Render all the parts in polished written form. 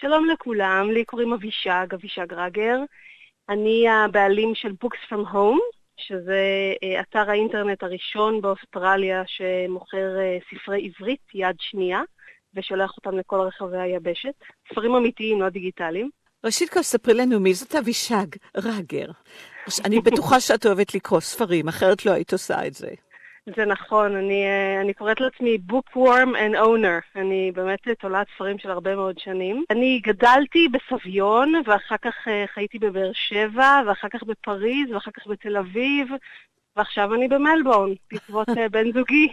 שלום לכולם, לי קוראים אבישג רגר. אני הבעלים של Books from Home, שזה אתר האינטרנט הראשון באוסטרליה שמוכר ספרי עברית יד שנייה, ושולח אותם לכל רחבי היבשת. ספרים אמיתיים, לא דיגיטליים. ראשית כל, ספרי לנו מי זאת אבישג רגר. אני בטוחה שאת אוהבת לקרוא ספרים, אחרת לא היית עושה את זה. זה נכון, אני קוראת לעצמי bookworm and owner. אני באמת תולעת ספרים של הרבה מאוד שנים. אני גדלתי בסביון, ואחר כך חייתי בבאר שבע, ואחר כך בפריז, ואחר כך בתל אביב, ועכשיו אני במלבורן, בעקבות בן זוגי.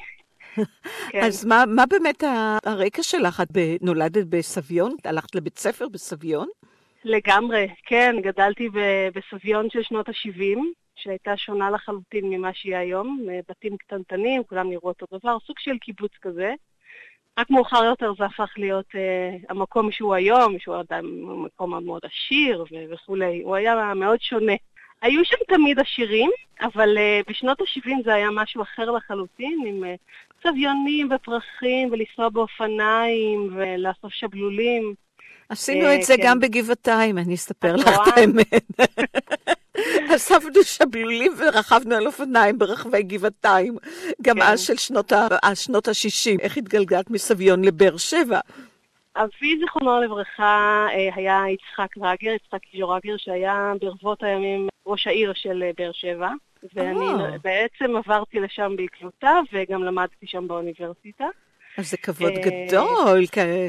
כן. אז מה באמת הרקע שלך? את נולדת בסביון? הלכת לבית ספר בסביון? לגמרי, כן. גדלתי בסביון של שנות ה-70. שהייתה שונה לחלוטין ממה שהיא היום, בתים קטנטנים, כולם נראו אותו דבר, סוג של קיבוץ כזה. רק מאוחר יותר זה הפך להיות המקום שהוא היום, שהוא מקום מאוד עשיר וכו'. הוא היה מאוד שונה. היו שם תמיד עשירים, אבל בשנות ה-70 זה היה משהו אחר לחלוטין, עם צביונים ופרחים, ולנסוע באופניים, ולאסוף שבלולים. עשינו את זה גם בגבעתיים, אני אספר לך את האמת. אספנו שבלולים ורכבנו על אופניים ברחבי גבעתיים, גם אז של שנות ה-60, איך התגלגלת מסביון לבאר שבע. אבי זיכרונו לברכה היה יצחק רגר, שהיה ברבות הימים ראש העיר של באר שבע, ואני בעצם עברתי לשם בעקבותיו, וגם למדתי שם באוניברסיטה. אז זה כבוד גדול,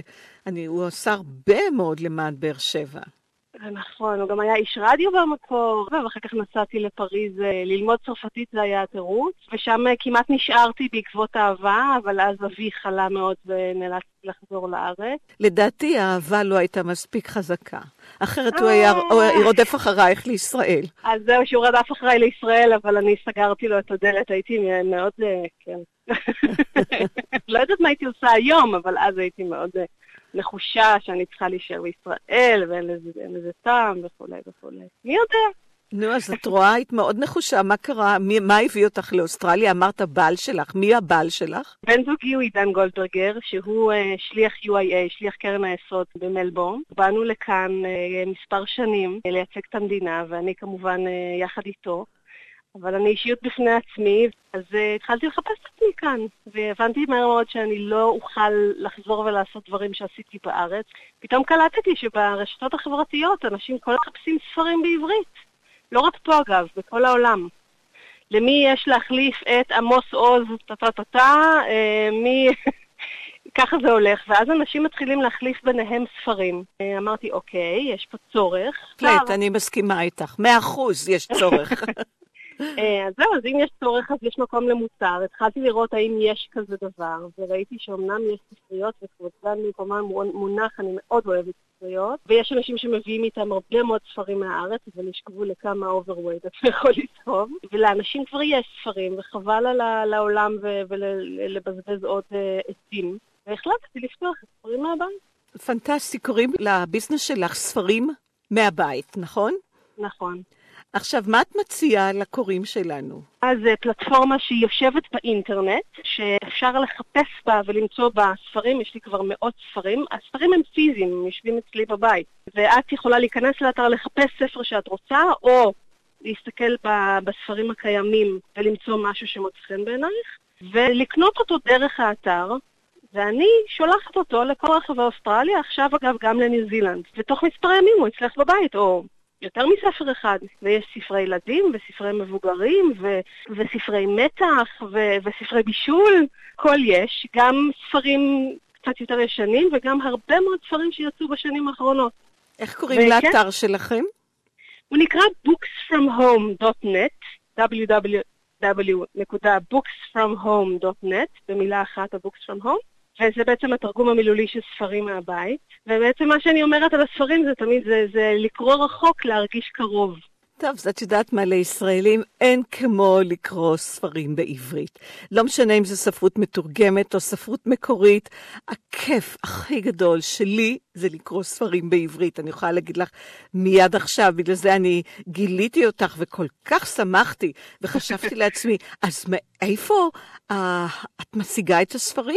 הוא עושה הרבה מאוד למען באר שבע. נכון, הוא גם היה איש רדיו במקור, ואחר כך נסעתי לפריז ללמוד צרפתית, זה היה התירוץ, ושם כמעט נשארתי בעקבות האהבה, אבל אז אבי חלה מאוד ונאלצתי לחזור לארץ. לדעתי האהבה לא הייתה מספיק חזקה, אחרת הוא רודף אחרייך לישראל. אז זהו, שהוא רדף אחריי לישראל, אבל אני סגרתי לו את הדלת, הייתי מאוד, כן. לא יודעת מה הייתי עושה היום, אבל אז הייתי מאוד נחושה שאני צריכה להישאר בישראל, ואין לזה טעם וכו'. מי יודע? נו, אז את רואה, היית מאוד נחושה. מה קרה? מה הביא אותך לאוסטרליה? אמרת בעל שלך. מי הבעל שלך? בן זוגי הוא עידן גולדברגר, שהוא שליח UIA, שליח קרן היסוד במלבורן. באנו לכאן מספר שנים לייצג את המדינה, ואני כמובן יחד איתו. אבל אני אישיות בפני עצמי, אז התחלתי לחפש את עצמי כאן, והבנתי מהר מאוד שאני לא אוכל לחזור ולעשות דברים שעשיתי בארץ. פתאום קלטתי שברשתות החברתיות אנשים כל מחפשים ספרים בעברית. לא רק פה אגב, בכל העולם. למי יש להחליף את עמוס עוז, ככה זה הולך, ואז אנשים מתחילים להחליף ביניהם ספרים. אמרתי, אוקיי, יש פה צורך. אני מסכימה איתך, 100% יש צורך. אז זהו, אז אם יש צורך, אז יש מקום למוצר. התחלתי לראות האם יש כזה דבר, וראיתי שאומנם יש ספריות, וכמובן במקומן מונח, אני מאוד אוהבת ספריות, ויש אנשים שמביאים איתם הרבה מאוד ספרים מהארץ, אבל ישכבו לכמה overweight, אתה יכול לסחוב, ולאנשים כבר יש ספרים, וחבל על העולם ולבזבז עוד עצים, והחלטתי לפתוח ספרים מהבית. פנטסטי, קוראים לביזנס שלך ספרים מהבית, נכון? נכון. עכשיו, מה את מציעה לקוראים שלנו? אז פלטפורמה שהיא יושבת באינטרנט, שאפשר לחפש בה ולמצוא בה ספרים, יש לי כבר מאות ספרים. הספרים הם פיזיים, הם יושבים אצלי בבית. ואת יכולה להיכנס לאתר לחפש ספר שאת רוצה, או להסתכל בספרים הקיימים ולמצוא משהו שמוצא חן בעינייך, ולקנות אותו דרך האתר, ואני שולחת אותו לכל רחבי אוסטרליה, עכשיו אגב גם לניו זילנד. ותוך מספר ימים הוא אצלך בבית, או יותר מספר אחד, ויש ספרי ילדים וספרי מבוגרים וספרי מתח וספרי בישול, כל יש, גם ספרים קצת יותר ישנים וגם הרבה מאוד ספרים שיצאו בשנים האחרונות. איך קוראים לאתר שלכם? הוא נקרא booksfromhome.net, www.booksfromhome.net, במילה אחת, ה-Books from Home. וזה בעצם התרגום המילולי של ספרים מהבית. ובעצם מה שאני אומרת על הספרים זה תמיד זה לקרוא רחוק, להרגיש קרוב. טוב, אז את יודעת מה, לישראלים אין כמו לקרוא ספרים בעברית. לא משנה אם זה ספרות מתורגמת או ספרות מקורית, הכיף הכי גדול שלי זה לקרוא ספרים בעברית. אני יכולה להגיד לך מיד עכשיו, בגלל זה אני גיליתי אותך וכל כך שמחתי, וחשבתי לעצמי, אז מאיפה את משיגה את הספרים?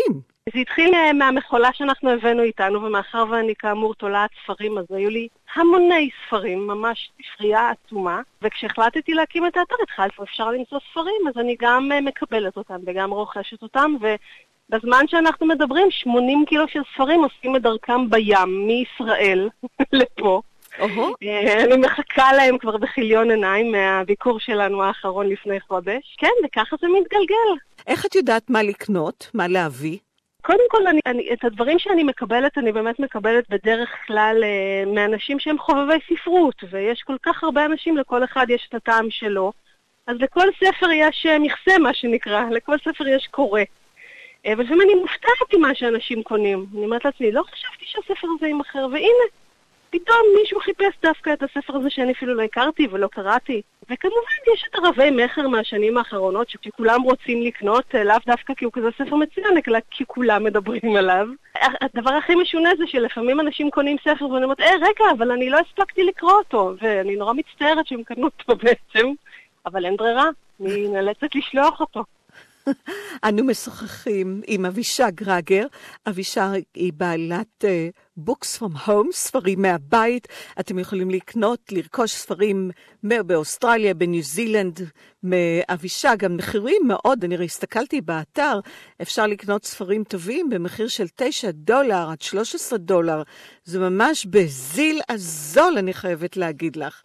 זה התחיל מהמכולה שאנחנו הבאנו איתנו, ומאחר ואני כאמור תולעת ספרים, אז היו לי המוני ספרים, ממש ספרייה עצומה, וכשהחלטתי להקים את האתר, התחלתי אפשר למצוא ספרים, אז אני גם מקבלת אותם וגם רוכשת אותם, ובזמן שאנחנו מדברים, 80 קילו של ספרים עושים את דרכם בים, מישראל לפה. אני מחכה להם כבר בכיליון עיניים מהביקור שלנו האחרון לפני חודש. כן, וככה זה מתגלגל. איך את יודעת מה לקנות, מה להביא? קודם כל, את הדברים שאני מקבלת, אני באמת מקבלת בדרך כלל מאנשים שהם חובבי ספרות, ויש כל כך הרבה אנשים, לכל אחד יש את הטעם שלו. אז לכל ספר יש מכסה, מה שנקרא, לכל ספר יש קורא. ולפעמים אני מופתעת עם מה שאנשים קונים. אני אומרת לעצמי, לא חשבתי שהספר הזה יימכר, והנה, פתאום מישהו חיפש דווקא את הספר הזה שאני אפילו לא הכרתי ולא קראתי. וכמובן יש את ערבי מחר מהשנים האחרונות שכולם רוצים לקנות, לאו דווקא כי הוא כזה ספר מצוין, אלא כי כולם מדברים עליו. הדבר הכי משונה זה שלפעמים אנשים קונים ספר ואני אומרת, רגע, אבל אני לא הספקתי לקרוא אותו, ואני נורא מצטערת שהם קנו אותו בעצם, אבל אין ברירה, אני נאלצת לשלוח אותו. אנו משוחחים עם אבישג רגר. אבישג היא בעלת Books from Home, ספרים מהבית. אתם יכולים לרכוש ספרים באוסטרליה, בניו זילנד, מאבישג. המחירים מאוד, אני הסתכלתי באתר, אפשר לקנות ספרים טובים במחיר של $9 עד $13. זה ממש בזיל הזול, אני חייבת להגיד לך.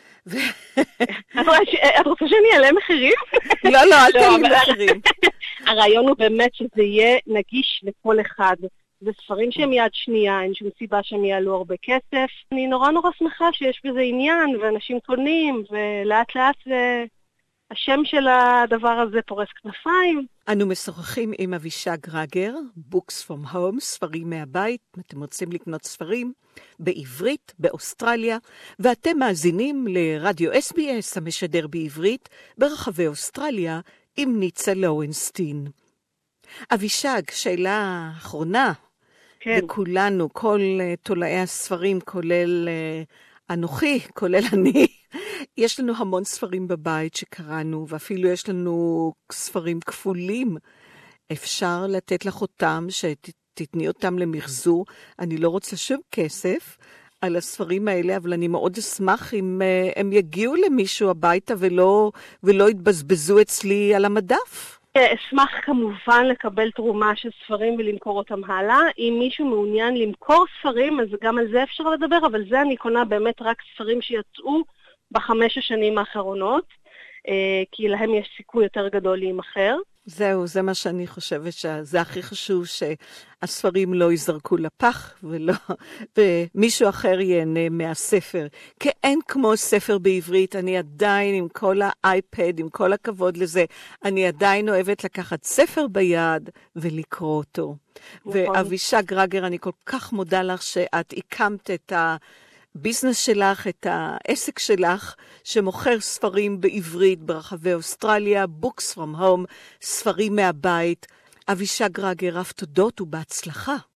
את רוצה שאני אעלה מחירים? לא, אל תעלי מחירים. הרעיון הוא באמת שזה יהיה נגיש לכל אחד. זה ספרים שהם יד שנייה, אין שום סיבה שהם יעלו הרבה כסף. אני נורא שמחה שיש בזה עניין, ואנשים קונים, ולאט לאט השם של הדבר הזה פורס כנפיים. אנו משוחחים עם אבישג רגר, Books from Home, ספרים מהבית. אתם רוצים לקנות ספרים בעברית, באוסטרליה, ואתם מאזינים לרדיו SBS המשדר בעברית ברחבי אוסטרליה עם ניצה לורנסטין. אבישג, שאלה אחרונה, כן. וכולנו, כל תולעי הספרים, כולל אנוכי, כולל אני, יש לנו המון ספרים בבית שקראנו, ואפילו יש לנו ספרים כפולים. אפשר לתת לך אותם, שתתני אותם למחזור. אני לא רוצה שום כסף על הספרים האלה, אבל אני מאוד אשמח אם הם יגיעו למישהו הביתה ולא יתבזבזו אצלי על המדף. אשמח כמובן לקבל תרומה של ספרים ולמכור אותם הלאה. אם מישהו מעוניין למכור ספרים, אז גם על זה אפשר לדבר, אבל זה אני קונה באמת רק ספרים שיצאו ב5 השנים האחרונות, כי להם יש סיכוי יותר גדול להימכר. זהו, זה מה שאני חושבת שזה הכי חשוב, שהספרים לא ייזרקו לפח ומישהו אחר ייהנה מהספר. כי אין כמו ספר בעברית, אני עדיין עם כל האייפד, עם כל הכבוד לזה, אני עדיין אוהבת לקחת ספר ביד ולקרוא אותו. ואבישג רגר, אני כל כך מודה לך שאת הקמת את הביזנס שלך, את העסק שלך, שמוכר ספרים בעברית ברחבי אוסטרליה, Books from Home, ספרים מהבית. אבישג רגר, רב תודות ובהצלחה.